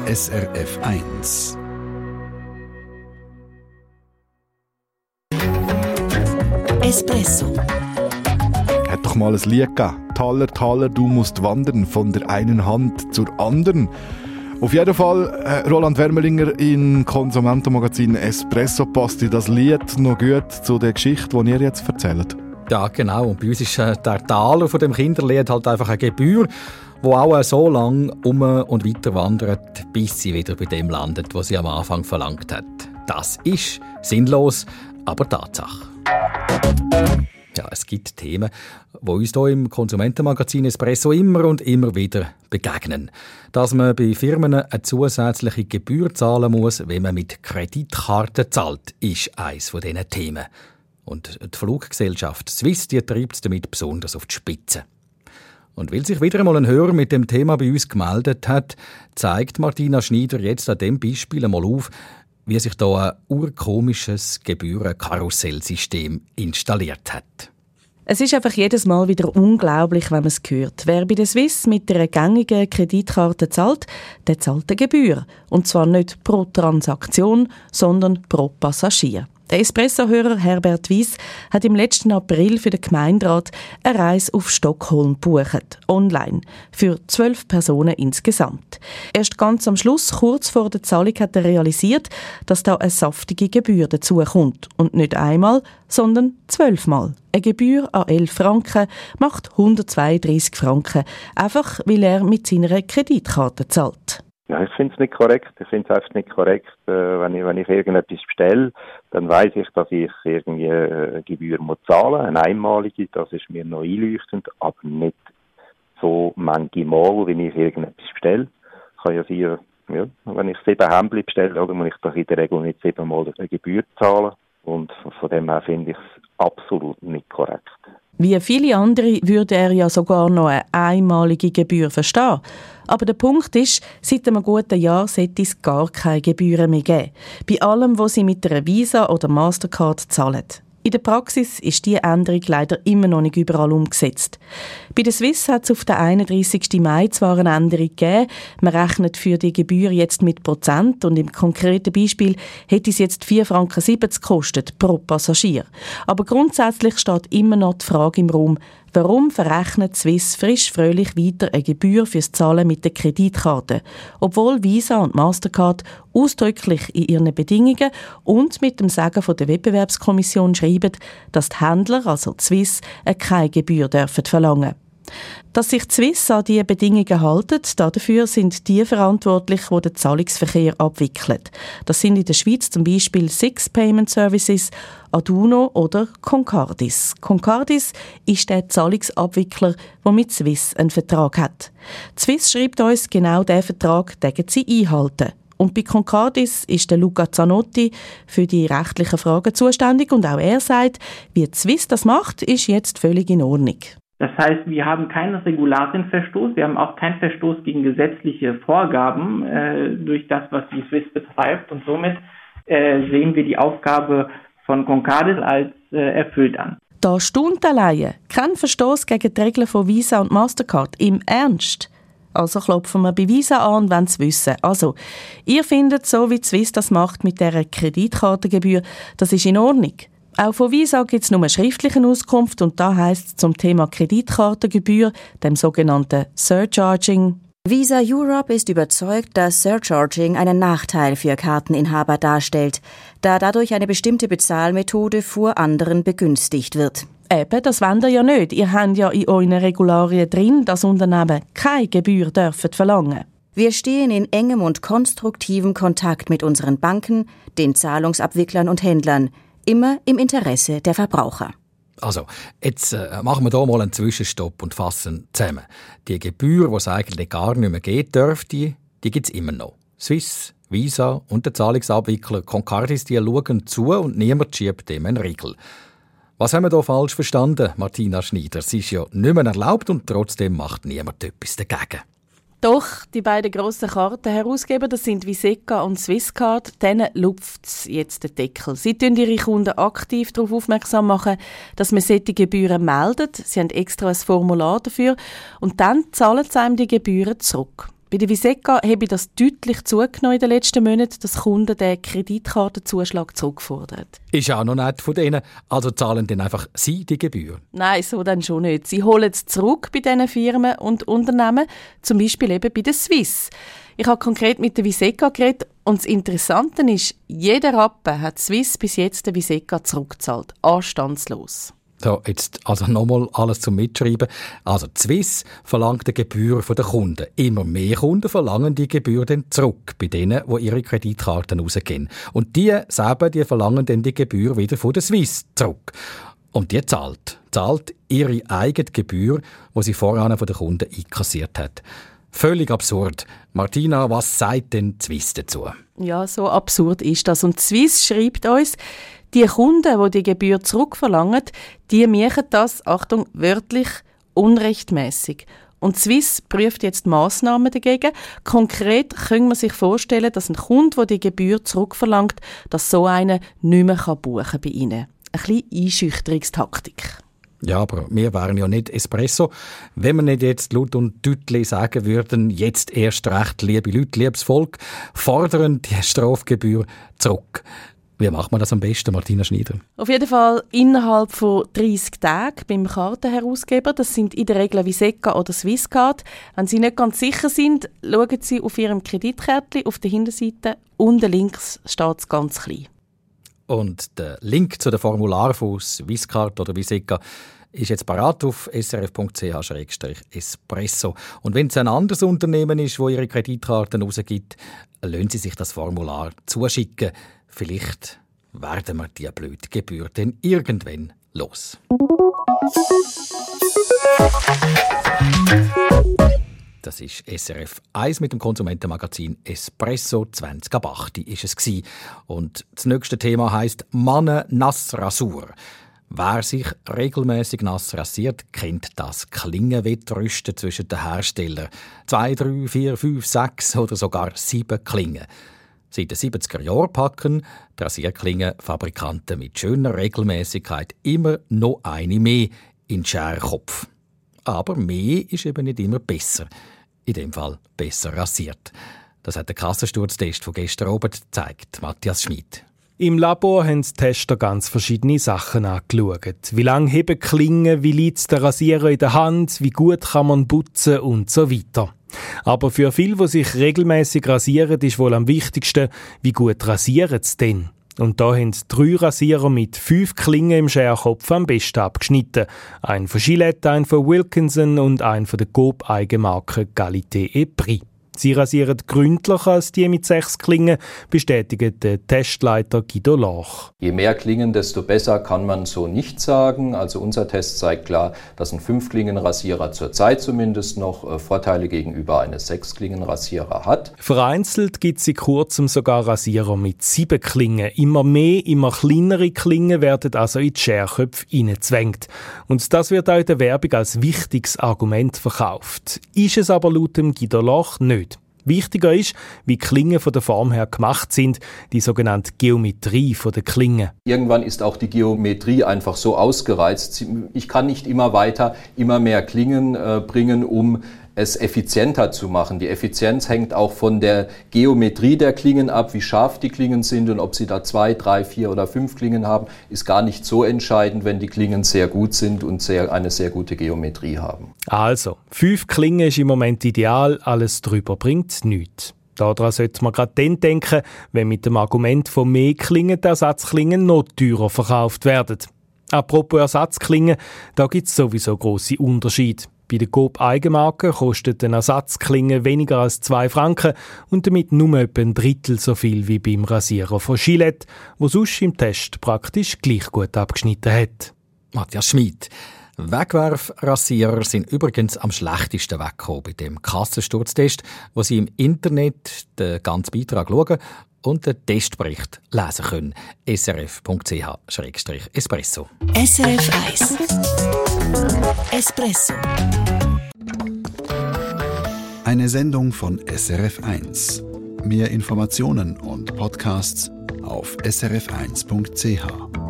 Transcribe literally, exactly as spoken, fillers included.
S R F eins. Espresso. Hat doch mal ein Lied gegeben. Taler, Taler, du musst wandern von der einen Hand zur anderen. Auf jeden Fall, äh, Roland Wermelinger im Konsumentenmagazin Espresso, passt dir das Lied noch gut zu der Geschichte, die ihr jetzt erzählt? Ja, genau. Und bei uns ist äh, der Taler von dem Kinderlied halt einfach eine Gebühr, die auch äh, so lange um und weiter wandert, bis sie wieder bei dem landet, was sie am Anfang verlangt hat. Das ist sinnlos, aber Tatsache. Ja, es gibt Themen, die uns hier im Konsumentenmagazin Espresso immer und immer wieder begegnen. Dass man bei Firmen eine zusätzliche Gebühr zahlen muss, wenn man mit Kreditkarten zahlt, ist eines von diesen Themen. Und die Fluggesellschaft Swiss die treibt es damit besonders auf die Spitze. Und weil sich wieder einmal ein Hörer mit dem Thema bei uns gemeldet hat, zeigt Martina Schneider jetzt an diesem Beispiel einmal auf, wie sich da ein urkomisches Gebührenkarussellsystem installiert hat. Es ist einfach jedes Mal wieder unglaublich, wenn man es hört. Wer bei der Swiss mit einer gängigen Kreditkarte zahlt, der zahlt eine Gebühr. Und zwar nicht pro Transaktion, sondern pro Passagier. Der Espresso-Hörer Herbert Weiss hat im letzten April für den Gemeinderat eine Reise auf Stockholm gebucht, online, für zwölf Personen insgesamt. Erst ganz am Schluss, kurz vor der Zahlung, hat er realisiert, dass da eine saftige Gebühr dazukommt. Und nicht einmal, sondern zwölfmal. Eine Gebühr an elf Franken macht hundertzweiunddreissig Franken, einfach weil er mit seiner Kreditkarte zahlt. Ja, ich finde es nicht korrekt. Ich finde es einfach nicht korrekt, äh, wenn ich, wenn ich irgendetwas bestelle, dann weiss ich, dass ich irgendwie eine Gebühr muss zahlen, eine einmalige, das ist mir noch einleuchtend, aber nicht so manche Mal, wenn ich irgendetwas bestelle. Kann ja sein, ja, wenn ich sieben Hemdli bestelle, oder muss ich doch in der Regel nicht siebenmal eine Gebühr zahlen. Und von dem her finde ich es absolut nicht korrekt. Wie viele andere würde er ja sogar noch eine einmalige Gebühr verstehen. Aber der Punkt ist, seit einem guten Jahr sollte es gar keine Gebühren mehr geben. Bei allem, was Sie mit einer Visa oder Mastercard zahlen. In der Praxis ist diese Änderung leider immer noch nicht überall umgesetzt. Bei der Swiss hat es auf den einunddreissigsten Mai zwar eine Änderung gegeben. Man rechnet für die Gebühr jetzt mit Prozent und im konkreten Beispiel hätte es jetzt vier Franken siebzig gekostet pro Passagier. Aber grundsätzlich steht immer noch die Frage im Raum, warum verrechnet Swiss frisch fröhlich weiter eine Gebühr fürs Zahlen mit der Kreditkarte, obwohl Visa und Mastercard ausdrücklich in ihren Bedingungen und mit dem Sagen von der Wettbewerbskommission schreiben, dass die Händler, also die Swiss, keine Gebühr dürfen verlangen. Dass sich die Swiss an diese Bedingungen halten, dafür sind die verantwortlich, die den Zahlungsverkehr abwickeln. Das sind in der Schweiz zum Beispiel Six Payment Services, Aduno oder Concardis. Concardis ist der Zahlungsabwickler, der mit Swiss einen Vertrag hat. Die Swiss schreibt uns, genau diesen Vertrag dürfen sie einhalten. Und bei Concardis ist der Luca Zanotti für die rechtlichen Fragen zuständig und auch er sagt, wie die Swiss das macht, ist jetzt völlig in Ordnung. Das heißt, wir haben keinen Regularienverstoß, wir haben auch keinen Verstoß gegen gesetzliche Vorgaben äh, durch das, was die Swiss betreibt. Und somit äh, sehen wir die Aufgabe von Concardis als äh, erfüllt an. Da staunt alleine. Kein Verstoß gegen die Regeln von Visa und Mastercard. Im Ernst? Also klopfen wir bei Visa an und wollen es wissen. Also, ihr findet, so wie die Swiss das macht mit dieser Kreditkartengebühr, das ist in Ordnung. Auch von Visa gibt es nur eine schriftliche Auskunft und da heisst es zum Thema Kreditkartengebühr, dem sogenannten Surcharging. Visa Europe ist überzeugt, dass Surcharging einen Nachteil für Karteninhaber darstellt, da dadurch eine bestimmte Bezahlmethode vor anderen begünstigt wird. Eben, das wollt ihr ja nicht. Ihr habt ja in euren Regularien drin, dass Unternehmen keine Gebühr dürfen verlangen. Wir stehen in engem und konstruktivem Kontakt mit unseren Banken, den Zahlungsabwicklern und Händlern, immer im Interesse der Verbraucher. Also, jetzt äh, machen wir hier mal einen Zwischenstopp und fassen zusammen. Die Gebühr, die es eigentlich gar nicht mehr geben dürfte, die gibt es immer noch. Swiss, Visa und der Zahlungsabwickler Concardis, die schauen zu und niemand schiebt dem einen Riegel. Was haben wir hier falsch verstanden, Martina Schneider? Es ist ja nicht mehr erlaubt und trotzdem macht niemand etwas dagegen. Doch, die beiden grossen Kartenherausgeber, das sind Viseka und Swisscard, denen lupft jetzt den Deckel. Sie machen ihre Kunden aktiv darauf aufmerksam machen, dass man solche Gebühren meldet. Sie haben extra ein Formular dafür und dann zahlen sie einem die Gebühren zurück. Bei der Viseka habe das deutlich zugenommen in den letzten Monaten, dass Kunden den Kreditkartenzuschlag zurückfordern. Ist auch noch nicht von denen, also zahlen dann einfach sie die Gebühr? Nein, so dann schon nicht. Sie holen es zurück bei diesen Firmen und Unternehmen, zum Beispiel eben bei der Swiss. Ich habe konkret mit der Viseka geredet und das Interessante ist, jeder Rappen hat Swiss bis jetzt der Viseka zurückgezahlt, anstandslos. So, jetzt also nochmal alles zum Mitschreiben. Also die Swiss verlangt eine Gebühr von den Kunden. Immer mehr Kunden verlangen die Gebühr dann zurück bei denen, die ihre Kreditkarten rausgeben. Und die selber, die verlangen dann die Gebühr wieder von der Swiss zurück. Und die zahlt, zahlt ihre eigene Gebühr, die sie vorher von den Kunden einkassiert hat. Völlig absurd. Martina, was sagt denn die Swiss dazu? Ja, so absurd ist das. Und die Swiss schreibt uns, die Kunden, die die Gebühr zurückverlangen, die machen das, Achtung, wörtlich unrechtmäßig. Und Swiss prüft jetzt Massnahmen dagegen. Konkret können wir sich vorstellen, dass ein Kunde, der die Gebühr zurückverlangt, dass so einer nicht mehr buchen kann bei ihnen. Ein bisschen Einschüchterungstaktik. Ja, aber wir wären ja nicht Espresso. Wenn wir nicht jetzt laut und deutlich sagen würden, jetzt erst recht, liebe Leute, liebes Volk, fordern die Strafgebühr zurück. Wie macht man das am besten, Martina Schneider? Auf jeden Fall innerhalb von dreissig Tagen beim Kartenherausgeber. Das sind in der Regel Viseka oder Swisscard. Wenn Sie nicht ganz sicher sind, schauen Sie auf Ihrem Kreditkärtchen auf der Hinterseite. Unten links steht es ganz klein. Und der Link zu den Formularen von Swisscard oder Viseka ist jetzt parat auf s r f punkt c h slash espresso. Und wenn es ein anderes Unternehmen ist, das ihre Kreditkarten rausgibt, lassen Sie sich das Formular zuschicken. Vielleicht werden wir die blöde Gebühr dann irgendwann los. Das ist S R F eins mit dem Konsumentenmagazin Espresso. zwanzig ab acht ist es gsi. Und das nächste Thema heisst Manne Nassrasur. Wer sich regelmäßig nass rasiert, kennt das Klingenwettrüsten zwischen den Herstellern. Zwei, drei, vier, fünf, sechs oder sogar sieben Klingen. Seit den siebziger Jahren packen die Rasierklingenfabrikanten mit schöner Regelmäßigkeit immer noch eine mehr in den Scherkopf. Aber mehr ist eben nicht immer besser. In dem Fall besser rasiert. Das hat der Kassensturztest von gestern Abend gezeigt. Matthias Schmid. Im Labor haben die Tester ganz verschiedene Sachen angeschaut. Wie lange heben Klingen, wie liegt der Rasierer in der Hand, wie gut kann man putzen und so weiter. Aber für viele, die sich regelmäßig rasieren, ist wohl am wichtigsten, wie gut rasieren sie denn? Und da haben drei Rasierer mit fünf Klingen im Scherkopf am besten abgeschnitten. Ein von Gillette, ein von Wilkinson und ein von der Coop-Eigenmarke Qualité et Prix. Sie rasieren gründlicher als die mit sechs Klingen, bestätigt der Testleiter Guido Lach. Je mehr Klingen, desto besser kann man so nicht sagen. Also unser Test zeigt klar, dass ein Fünf-Klingen-Rasierer zurzeit zumindest noch Vorteile gegenüber eines Sechs-Klingen-Rasierer hat. Vereinzelt gibt es in kurzem sogar Rasierer mit sieben Klingen. Immer mehr, immer kleinere Klingen werden also in die Scherköpfe hineingezwängt. Und das wird auch in der Werbung als wichtiges Argument verkauft. Ist es aber laut dem Guido Lach nicht. Wichtiger ist, wie Klingen von der Form her gemacht sind, die sogenannte Geometrie von der Klingen. Irgendwann ist auch die Geometrie einfach so ausgereizt. Ich kann nicht immer weiter, immer mehr Klingen äh, bringen, um es effizienter zu machen. Die Effizienz hängt auch von der Geometrie der Klingen ab, wie scharf die Klingen sind und ob sie da zwei, drei, vier oder fünf Klingen haben, ist gar nicht so entscheidend, wenn die Klingen sehr gut sind und sehr, eine sehr gute Geometrie haben. Also, fünf Klingen ist im Moment ideal, alles drüber bringt nichts. Daran sollte man gerade dann denken, wenn mit dem Argument von mehr Klingen die Ersatzklingen noch teurer verkauft werden. Apropos Ersatzklingen, da gibt es sowieso grosse Unterschiede. Bei der Coop-Eigenmarke kostet eine Ersatzklinge weniger als zwei Franken und damit nur etwa ein Drittel so viel wie beim Rasierer von Gillette, wo sonst im Test praktisch gleich gut abgeschnitten hat. Matthias Schmid. Wegwerfrasierer sind übrigens am schlechtesten weggekommen bei dem Kassensturztest, wo Sie im Internet den ganzen Beitrag schauen und den Testbericht lesen können. s r f punkt c h slash espresso. S R F eins Espresso. Eine Sendung von S R F eins. Mehr Informationen und Podcasts auf s r f eins punkt c h.